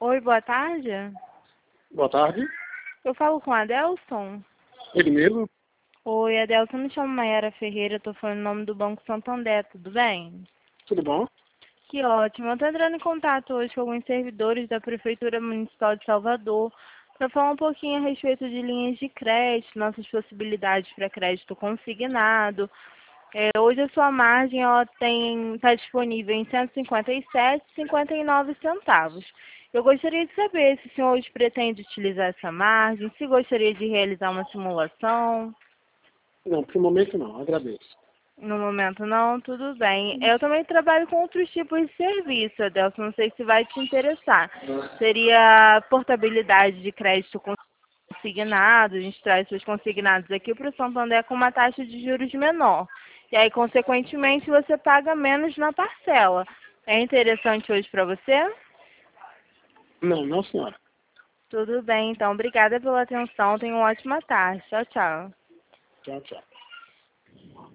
Oi, boa tarde. Boa tarde. Eu falo com a Adelson. Ele mesmo? Oi, Adelson, me chamo Mayara Ferreira, eu tô falando em nome do Banco Santander, tudo bem? Tudo bom? Que ótimo. Eu tô entrando em contato hoje com alguns servidores da Prefeitura Municipal de Salvador para falar um pouquinho a respeito de linhas de crédito, nossas possibilidades para crédito consignado. Hoje a sua margem está disponível em 157,59 centavos. Eu gostaria de saber se o senhor hoje pretende utilizar essa margem, se gostaria de realizar uma simulação. Não, por momento não, agradeço. No momento não, tudo bem. Eu também trabalho com outros tipos de serviço, Adelson, não sei se vai te interessar. Seria portabilidade de crédito consignado, a gente traz seus consignados aqui para o Santander com uma taxa de juros menor. E aí, consequentemente, você paga menos na parcela. É interessante hoje para você? Não, não, senhora. Tudo bem, então. Obrigada pela atenção. Tenha uma ótima tarde. Tchau, tchau. Tchau, tchau.